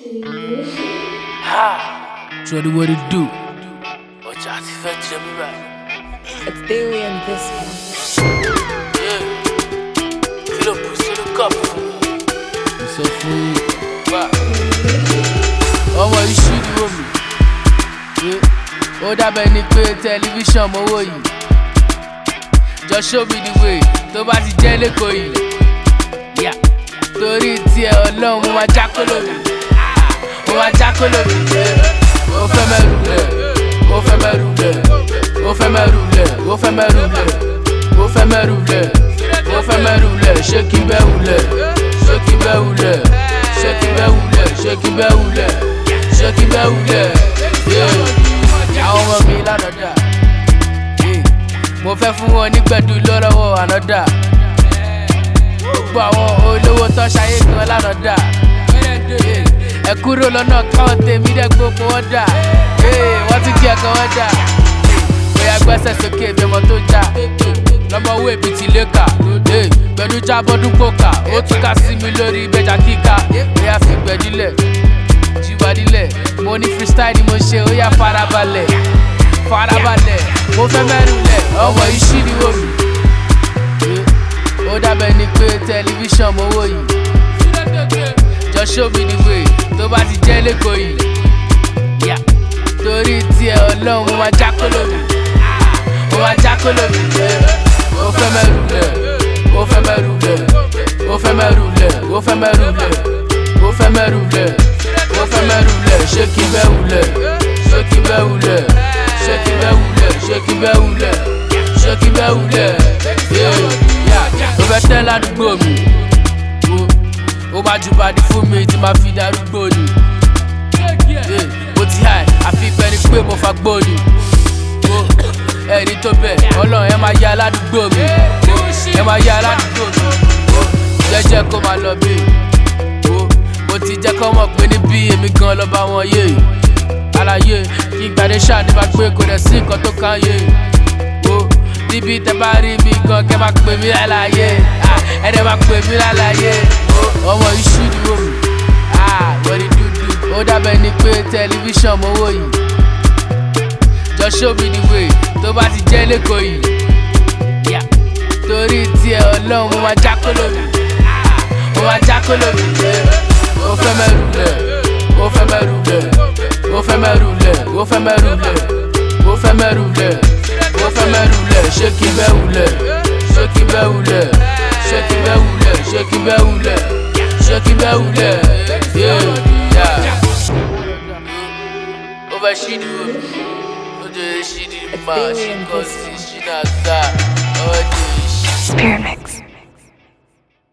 Shorty, what it do? It's Theory and this one. Yeah. Kilo pussy the cup for me. It's so free. Ọmọ yìí ṣì ní omi. Ó dábẹ́ ni pé tẹlifíṣàn mowó yìí. Just show me the way tó bá ti jẹ́ lẹ́kọ̀ọ́ yìí. Torí tiẹ̀ Ọlọ́run mo máa jákó lómi. Mo máa jákó lómi. Ó fẹ́ mẹ́rù lẹ̀. Ó fẹ́ mẹ́rù lẹ̀. Ó fẹ́ mẹ́rù lẹ̀. Ó fẹ́ mẹ́rù lẹ̀. Ó fẹ́ mẹ́rù lẹ̀. Ó fẹ́ mẹ́rù lẹ̀. Ṣé kí bẹ́ wulẹ̀? Ṣé kí bẹ́ wulẹ̀? Ṣé kí bẹ́ wulẹ̀? Ṣé kí bẹ́ wulẹ̀? Ṣé kí bẹ́ wulẹ̀? Àwọn ọmọ mi lánàá dà. Mo fẹ́ fún wọn nígbẹ̀dú lọ́rọ̀wọ́ ànádà. Gbogbo àwọn olówó tó ṣayé gan lánàá dà. Ẹ kúrò lọ́nà káwọn tèmi dẹ́ gbogbo wọn dà. Wọ́n ti kí ẹ̀kan wọn dà. Bóyá gbẹ́sẹ̀ sókè bí ọmọ tó já. Lọ́mọ owó èbí ti léka. Gbẹ̀dú jábọ́dún gbòkà. Ó tún ká sí mi lórí ìbẹ́jà kíkà. Bóyá fi gbẹ̀dílẹ̀, jíwádílẹ̀. Mo ní freestyle ni mo ṣe, ó yá farabalẹ̀. Farabalẹ̀, mo fẹ́ mẹ́rù lẹ̀. Ọmọ yìí ṣì ní wò mí. Ó dábẹ́ ni pé tẹlifíṣàn mowó yìí. Just show me the way tó bá ti jẹ́ lẹ́kọ̀ọ́ yìí. Torí tiẹ̀ Ọlọ́run mo máa jákó lómi. Mo máa jákó lómi. Ó fẹ́ mẹ́rù lẹ̀. Ó fẹ́ mẹ́rù lẹ̀. Ó fẹ́ mẹ́rù lẹ̀. Ó fẹ́ mẹ́rù lẹ̀. Ó fẹ́ mẹ́rù lẹ̀. Ó fẹ́ mẹ́rù lẹ̀. Ṣé kí bẹ́ wulẹ̀? Ṣé kí bẹ́ wulẹ̀? Ṣé kí bẹ́ wulẹ̀? Ṣé kí bẹ́ wulẹ̀? Ṣé kí bẹ́ wulẹ̀? Ó fẹ́ tẹ́ ládùúgbò mi. Ó máa jù bàdí fún mi tí máa fi darúgbó ni. Mo ti high, àfi ìpẹ́ ni pé mo fa gbó ni. Ẹni tó bẹ̀, Ọlọ́run ẹ máa yá aládùúgbò mi. Ẹ máa yá aládùúgbò mi. Jẹ́jẹ́ kó máa lọ bí. Mo ti jẹ́ kọ́ mọ̀ pé níbí èmi gan lọ bá wọn yé. Àlàyé kí n gbàdé ṣáà ní máa gbé kò dẹ̀ sí nǹkan tó kàn yé. Níbi tẹ bá rí mi gan kẹ́ máa pè mí lálàyé. Ẹ̀dẹ̀ máa pè mí lálàyé. Ọmọ yìí ṣì ní wò mí. Wọ́n ní dúdú. Ó dábẹ́ ni pé tẹlifíṣàn mowó yìí. Just show me the way tó bá ti jẹ́ lẹ́kọ̀ọ́ yìí. Torí tiẹ̀ Ọlọ́run mo máa jákó lómi. Mo máa jákó lómi. Ó fẹ́ mẹ́rù lẹ̀. Ó fẹ́ mẹ́rù lẹ̀. Ó fẹ́ mẹ́rù lẹ̀. Ó fẹ́ mẹ́rù lẹ̀. Ó fẹ́ mẹ́rù lẹ̀. Ó fẹ́ mẹ́rù lẹ̀. Ṣé kí bẹ́ wulẹ̀? Ṣé kí bẹ́ wulẹ̀? Ṣé kí bẹ́ wulẹ̀? Ṣé kí bẹ́ wulẹ̀? Ṣé kí bẹ́ wulẹ̀? Ó fẹ́ ṣídìí omi. Ó jẹ́ ṣídìí máa ṣí kọ́ sí ṣínà gbà.